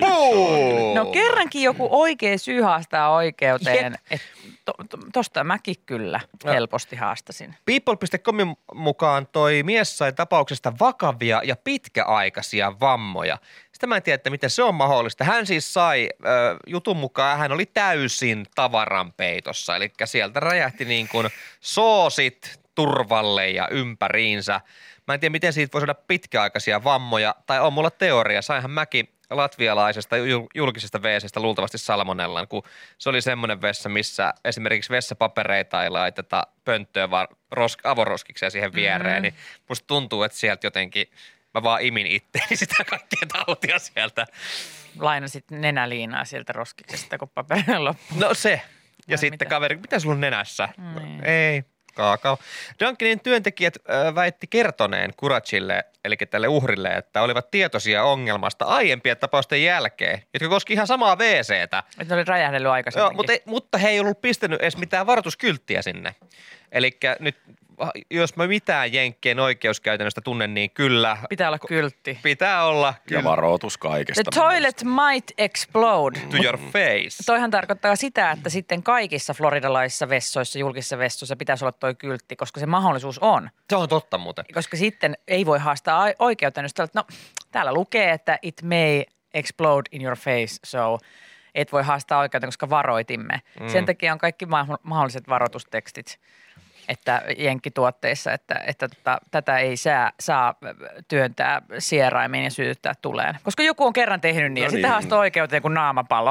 No kerrankin joku oikea syy haastaa oikeuteen. Et to, to, tosta mäkin kyllä helposti haastasin. People piste comin mukaan toi mies sai tapauksesta vakavia ja pitkäaikaisia vammoja. Sitä mä en tiedä, että miten se on mahdollista. Hän siis sai, äh, jutun mukaan hän oli täysin tavaranpeitossa. Eli sieltä räjähti niin kuin soosit turvalle ja ympäriinsä. Mä en tiedä, miten siitä voi saada pitkäaikaisia vammoja, tai on mulla teoria. Sainhan mäkin latvialaisesta julkisesta WC:stä luultavasti salmonellan, kun se oli semmoinen vessa, missä esimerkiksi vessapapereita ei laiteta pönttöön, vaan rosk- avoroskiksia siihen viereen, mm-hmm. niin musta tuntuu, että sieltä jotenkin mä vaan imin itteeni sitä kaikkea tautia sieltä. Lainasit nenäliinaa sieltä roskiksesta, kun paperi loppuu. No se. Ja Vai sitten mitä? kaveri, mitä sulla on nenässä? Mm. Ei. Kaakao. Dunkinin työntekijät äh, väitti kertoneen Kurachille, eli tälle uhrille, että olivat tietoisia ongelmasta aiempien tapausten jälkeen, jotka koski ihan samaa WC:tä. Että oli räjähdellyt aikaisemminkin. Joo, mutta, ei, mutta he ei ollut pistänyt edes mitään varoituskylttiä sinne. Eli nyt, jos mä mitään jenkkien oikeuskäytännöstä tunnen, niin kyllä. Pitää olla kyltti. Pitää olla. Ja varoitus kaikesta. The toilet might explode. To your face. Toihan tarkoittaa sitä, että sitten kaikissa floridalaisissa vessoissa, julkisissa vessoissa pitäisi olla toi kyltti, koska se mahdollisuus on. Se on totta muuten. Koska sitten ei voi haastaa oikeuteen, jos no täällä lukee, että it may explode in your face, so et voi haastaa oikeuteen, koska varoitimme. Mm. Sen takia on kaikki mahdolliset varoitustekstit, että jenkkituotteissa, että, että tota, tätä ei saa, saa työntää sieraimiin ja sytyttää tuleen. Koska joku on kerran tehnyt niin, no ja niin. Sitten haastaa oikeuteen kuin naamapalo.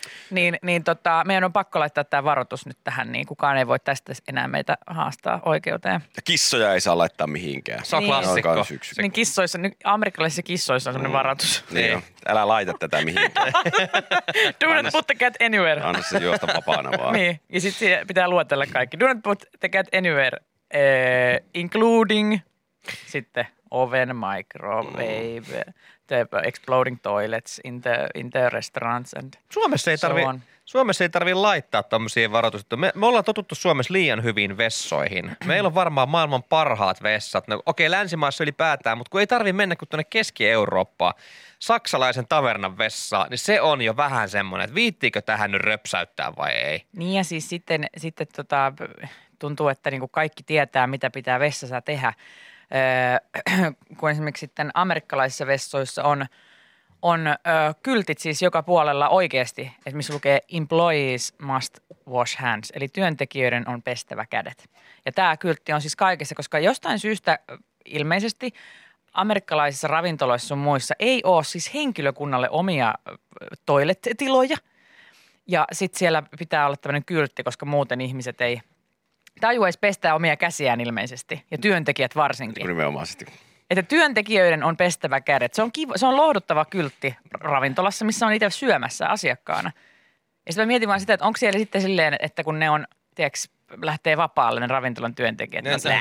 Niin, niin tota, meidän on pakko laittaa tämä varoitus nyt tähän, niin kukaan ei voi tästä enää meitä haastaa oikeuteen. Ja kissoja ei saa laittaa mihinkään. Se on Niin. klassikko. On yksi. Niin kissoissa, nyt amerikkalaisissa kissoissa on sellainen Mm. varoitus. Niin on. Älä laita tätä mihinkään. Do not put the cat anywhere. Anna se juosta vapaana vaan. Niin, ja sitten pitää luotella kaikki. Do not put the cat anywhere, eh, including sitten oven, microwave, the exploding toilets in the, in the restaurants and Suomessa ei so tarvi, on. Suomessa ei tarvi laittaa tommosia varoituksia. Me, me ollaan totuttu Suomessa liian hyviin vessoihin. Meillä on varmaan maailman parhaat vessat. No, okei, länsimaissa ylipäätään, mutta kun ei tarvi mennä kuin tuonne Keski-Eurooppaan, saksalaisen tavernan vessaan, niin se on jo vähän semmoinen, että viittiikö tähän nyt röpsäyttää vai ei. Niin ja siis sitten, sitten tota, tuntuu, että niinku kaikki tietää, mitä pitää vessassa tehdä. Öö, kun esimerkiksi sitten amerikkalaisissa vessoissa on, on öö, kyltit siis joka puolella oikeasti, esimerkiksi lukee employees must wash hands, eli työntekijöiden on pestävä kädet. Ja tämä kyltti on siis kaikessa, koska jostain syystä ilmeisesti amerikkalaisissa ravintoloissa sun muissa ei ole siis henkilökunnalle omia toilet-tiloja. Ja sitten siellä pitää olla tämmöinen kyltti, koska muuten ihmiset ei tajua edes pestää omia käsiään ilmeisesti, ja työntekijät varsinkin. Nimenomaisesti. Että työntekijöiden on pestävä kädet. Se on, kiva, se on lohduttava kyltti ravintolassa, missä on itse syömässä asiakkaana. Ja sitten mä mietin vaan sitä, että onko siellä sitten silleen, että kun ne on, tiedätkö, lähtee vapaalle ne ravintolan työntekijät. Ne on silleen,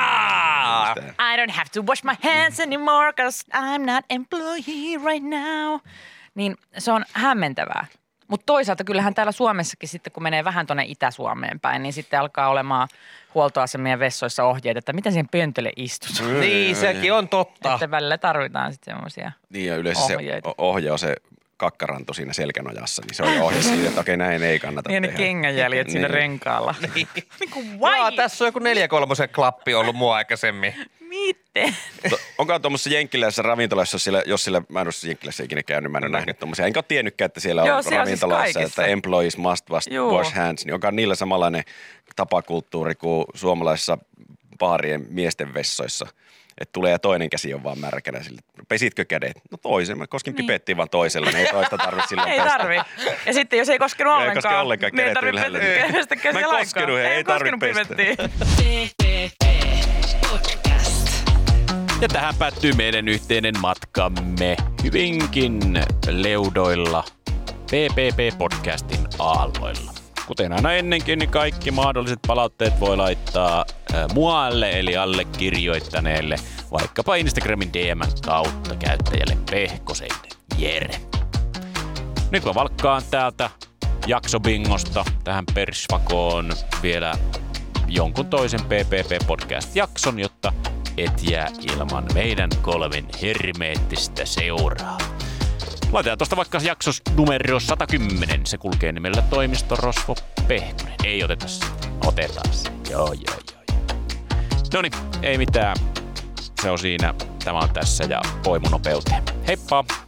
I don't have to wash my hands anymore, cause I'm not employee right now. Niin se on hämmentävää. Mutta toisaalta kyllähän täällä Suomessakin sitten, kun menee vähän tuonne Itä-Suomeen päin, niin sitten alkaa olemaan huoltoasemien vessoissa ohjeet, että miten siihen pöntölle istut. Mm, niin, sekin on totta. Että välillä tarvitaan sitten semmoisia Niin ja yleensä ohjeita. se ohje on se kakkaranto siinä selkänojassa, niin se on jo ohje siitä, että okei näin ei kannata niin tehdä. ne kengänjäljet siinä Niin. renkaalla. Niin. niin kuin vai? Jaa, tässä on joku neljä kolmosen klappi ollut mua aikaisemmin. Miten? To, onkohan tuommoisessa jenkkiläisessä ravintolassa, jos sillä, jos sillä mä en ole jenkkilässä ikinä käynyt, mä en ole nähnyt tuommoisia. Enkä ole tiennytkään, että siellä Joo, on siellä on siis ravintolassa, kaikissa. että employees must wash, Juu. wash hands, niin onkaan niillä samanlainen tapakulttuuri kuin suomalaisissa baarien miesten vessoissa. Että tulee ja toinen käsi on vaan märkänä sille. Pesitkö kädet? No toisen. Mä koskin Niin. pipettiin vaan toisella. Ne ei toista tarvitse silloin Ei pestä. tarvi. Ja sitten jos ei koskenut Ei ollenkaan, koske ollenkaan, niin ei kädet tarvi ylhäällä. pestä- pestä käsiä Mä en lainkaan. koskenut, ei tarvi koskenut pestä. pimettiin. Ja tähän päättyy meidän yhteinen matkamme hyvinkin leudoilla P P P-podcastin aalloilla. Kuten aina ennenkin, niin kaikki mahdolliset palautteet voi laittaa äh, mualle eli allekirjoittaneelle vaikkapa Instagramin D M:n kautta käyttäjälle Pehkosen Jere. Nyt mä valkkaan täältä jaksobingosta tähän persvakoon vielä jonkun toisen P P P-podcast-jakson, jotta et jää ilman meidän kolmen hermeettistä seuraa. Laitetaan tuosta vaikka jaksos numero sata kymmenen. Se kulkee nimellä Toimisto Rosvo Pehkonen. Ei oteta sitä. Otetaan se. Joo, joo, joo. Noniin, ei mitään. Se on siinä. Tämä on tässä ja poimu nopeuteen. Heippa!